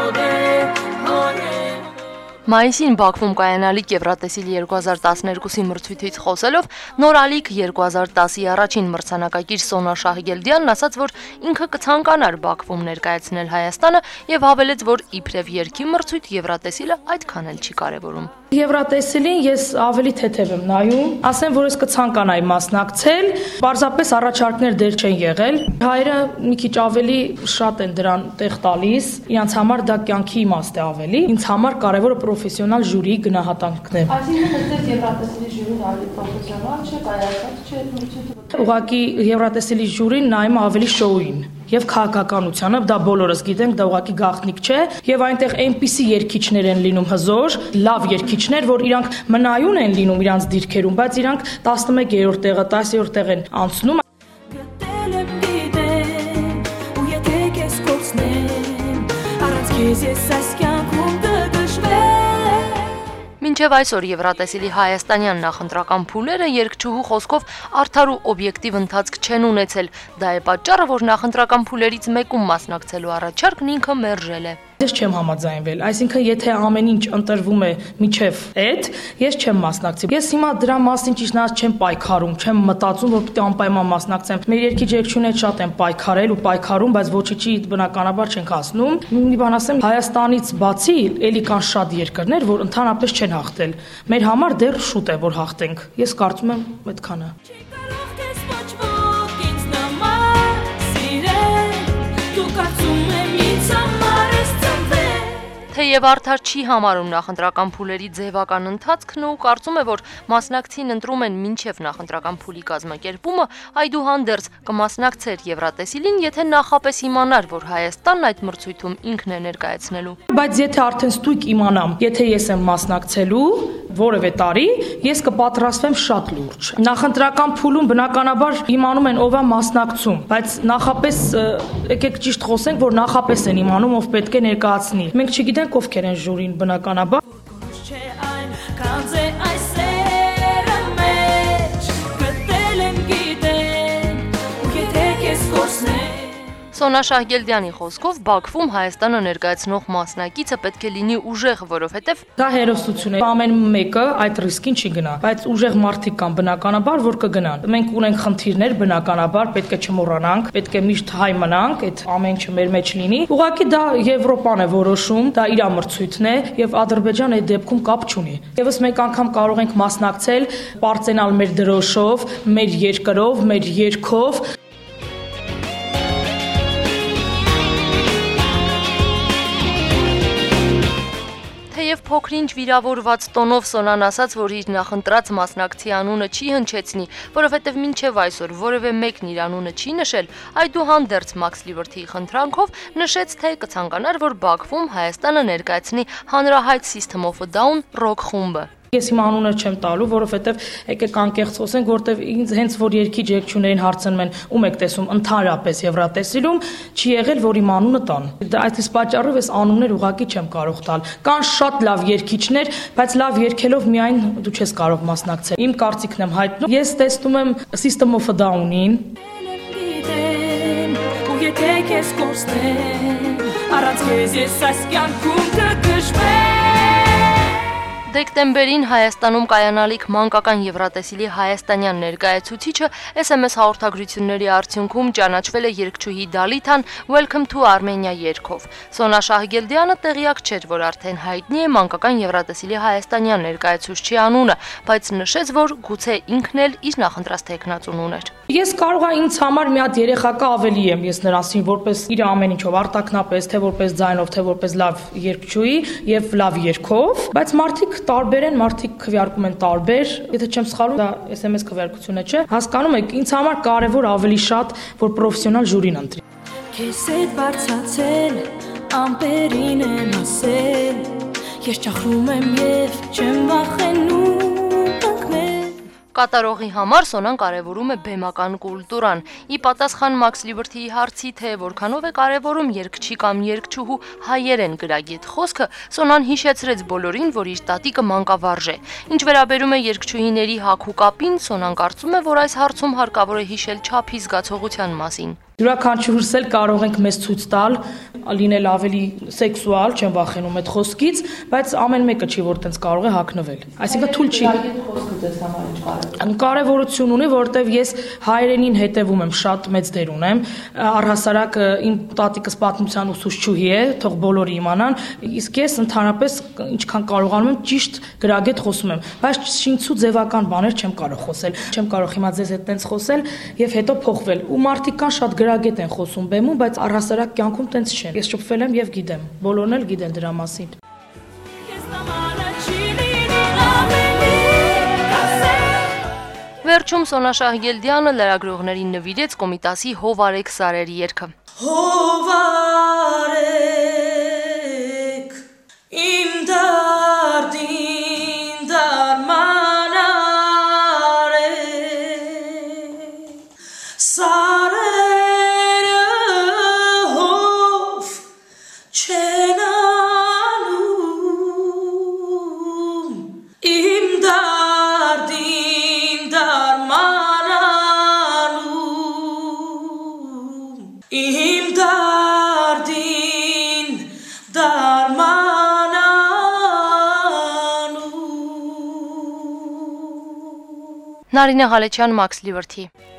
Մայիսին Բաքվում կայանալիք Եվրատեսիլի 2012-ի մրցույթից խոսելով նոր ալիք 2010-ի առաջին մրցանակակիր Սոնա Շահգելդյանն ասաց, որ ինքը կցանկանար Բաքվում ներկայացնել Հայաստանը եւ հավելեց, որ իբրև երկի մրցույթ Եվրատեսիլը այդքան էլ չի կարեւորում։ Եվրատեսիլին ես ավելի թեթև եմ նայում, ասեմ, որ ես կցանկանայի մասնակցել, պարզապես առաջարկներ դեռ չեն եղել։ Հայերը մի քիչ ավելի շատ են դրան տեղ տալիս, իրանց համար դա կյանքի իմաստ է ավելի, ինձ համար կարևորը պրոֆեսիոնալ ժյուրիի գնահատանքն է։ Այսինքն դες Եվրատեսիլի ժյուրին ավելի պրոֆեսիոնալ չէ, կայացած չէ մրցույթը։ Ուղղակի Եվրատեսիլի ժյուրին նայում ավելի շոուին եւ քաղաքականությանը, դա բոլորս գիտենք, դա ուղղակի գաղտնիք չէ, եւ այնտեղ այնպիսի երգիչներ են լինում հզոր, լավ երգիչներ, որ իրանք մնայուն են լինում իրանց դիրքերում, բայց իրանք 11-րդ տեղը, 10-րդ տեղ են անցնում։ Մինչև այսօր Եվրատեսիլի հայաստանյան նախընտրական փուլերը երգչուհու խոսքով արդար ու օբյեկտիվ ընթացք չեն ունեցել, դա է պատճառը, որ նախընտրական փուլերից մեկում մասնակցելու առաջարկն ինքը մերժել է։ Ես չեմ համաձայնվել, այսինքն եթե ամեն ինչ ընտրվում է միջև այդ, ես չեմ մասնակցի։ Ես հիմա դրա մասին ճիշտ ասած չեմ պայքարում, չեմ մտածում, որ պետք է անպայման մասնակցեմ։ Մեր երգիչ-երգչուհիները շատ են պայքարել ու պայքարում, բայց ոչինչի բնականաբար չենք հասնում։ Մի բան ասեմ, Հայաստանից բացի էլի կան շատ երկրներ, որ ընդհանրապես չեն հաղթել։ Մեր համար դեռ շուտ է, որ հաղթենք։ Ես կարծում եմ այդքանը։ Թեև արդար չի համարում նախընտրական փուլերի ձևական ընթացքն ու կարծում է, որ մասնակցին ընտրում են մինչև նախընտրական փուլի կազմակերպումը, այդուհանդերձ կմասնակցեր Եվրատեսիլին, եթե նախապես իմանար, որ Հայաստանն այդ մրցույթում ինքն է ներկայացնելու։ Բայց եթե արդեն ստույգ իմանամ, եթե ես եմ մասնակցելու որևէ տարի, ես կպատրաստվեմ շատ լուրջ։ Նախընտրական փուլում բնականաբար իմանում են ով է մասնակցում, բայց նախապես եկեք ճիշտ խոսենք, որ նախապես են իմանում ով պետք է ներկայացնի։ Մենք չգիտենք ովքեր են ժյուրին բնականաբար։ Սոնա Շահգելդյանի խոսքով Բաքվում Հայաստանը ներկայացնող մասնակիցը պետք է լինի ուժեղ, որովհետև դա հերոսություն է։ Ամեն մեկը այդ ռիսկին չի գնա, բայց ուժեղ մարդիկ կան բնականաբար, որ կգնան։ Մենք ունենք խնդիրներ բնականաբար, պետք է չմոռանանք, պետք է միշտ հայ մնանք, այդ ամեն ինչը մեր մեջ լինի։ Ուղղակի դա Եվրոպան է որոշում, դա իր մրցույթն է եւ Ադրբեջանը այդ դեպքում կապ չունի։ Եվս մեկ անգամ կարող ենք մասնակցել, պարծենալ մեր դրոշով, մեր երկրով, մեր երգով։ Եվ փոքրինչ վիրավորված տոնով Սոնան ասաց, որ իր նախընտրած մասնակցի անունը չի հնչեցնի, որովհետև մինչև այսօր որևէ մեկն իր անունը չի նշել, այդուհանդերձ Մաքս Լիվրթիի խնդրանքով նշեց, թե կցանկանար, որ Բաքվում Հայաստանը ներկայացնի հանրահայտ System of a Down ռոք խումբը։ Ես իմ անունը չեմ տալու, որովհետև եկեք անկեղծ խոսենք, որովհետև ինձ հենց որ երգիչ-երգչուհիներին հարցնում են ում եք տեսում ընդհանրապես Եվրատեսիլում, չի եղել որ իմ անունը տան։ Այս պատճառով ես անուններ ուղղակի չեմ կարող տալ։ Կան շատ լավ երգիչներ, բայց լավ երգելով միայն դու չես կարող մասնակցել։ Իմ կարծիքն եմ հայտնում։ Ես տեսնում եմ System of a Down-ին։ Դեկտեմբերին Հայաստանում կայանալիք մանկական Եվրատեսիլի հայաստանյան ներկայացուցիչը SMS հաղորդագրությունների արդյունքում ճանաչվել է երգչուհի Դալիթան Welcome to Armenia երգով։ Սոնա Շահգելդյանը տեղյակ չէր, որ արդեն հայտնի է մանկական Եվրատեսիլի հայաստանյան ներկայացուցչի անունը, բայց նշեց, որ գուցե ինքն էլ իր նախընտրած թեկնածուն ուներ։ Ես կարող եմ ինձ համար մի հատ երեխակա ավելի եմ ես նրանցին որպես իր ամեն ինչով արտակնապես, թե որպես ձայնով, թե որպես լավ երգչուհի եւ լավ երգով, բայց մարդիկ տարբեր են, մարդիկ քվեարկում են տարբեր, եթե չեմ սխալվում, դա SMS քվեարկությունը չէ։ Հասկանում եք, ինձ համար կարևոր ավելի շատ, որ պրոֆեսիոնալ ժյուրին ընտրի։ Քեզ հետ բարձացել, ամպերին եմ ասել, ես ճախրում եմ եւ չեմ վախենում։ Կատարողի համար Սոնան կարևորում է բեմական կուլտուրան։ Ի պատասխան Մաքս Լիվրթիի հարցի, թե որքանով է կարևորում երգչի կամ երգչուհու հայերեն գրագետ խոսքը, Սոնան հիշեցրեց բոլորին, որ իր տատիկը մանկավարժ է։ Ինչ վերաբերում է երգչուհիների հագու կապին, Սոնան կարծում է, որ այս հարցում հարկավոր է հիշել չափի զգացողության մասին։ Յուրաքանչյուրս էլ կարող ենք մեզ ցույց տալ, լինել ավելի սեքսուալ, չեմ վախենում այդ խոսքից, բայց ամեն մեկը չի որ տենց կարող է հագնվել։ Այսինքն թույլ չի։ Խոսքը ձեզ համար ինչ Կարևորություն ունի, որովհետև ես հայերենին հետևում եմ, շատ մեծ դեր ունեմ։ Առհասարակ իմ տատիկս պատմության ուսուցչուհի է, թող բոլորը իմանան, իսկ ես ընդհանրապես ինչքան կարողանում եմ ճիշտ գրագետ խոսում եմ, բայց շինցու ձևական բաներ չեմ կարող խոսել։ Չեմ կարող հիմա ձեզ հետ տենց խոսել եւ հետո փոխվել։ Ու մարդիկ կան շատ գրագետ են խոսում բեմում, բայց առհասարակ կյանքում տենց չեն։ Ես շփվել եմ եւ գիտեմ, բոլորն էլ գիտեն դրա մասին։ Վերջում Սոնա Շահգելդյանը լրագրողներին նվիրեց Կոմիտասի «Հովարեք սարերի» երգը։ Հովարեք իմ դարդին դարմանարեք սարերը հով չեն անում իմ դարդին դարմանանում իմ դարդին դարմանանում Նարինե Ղալեչյան, Մաքս Լիվրթի։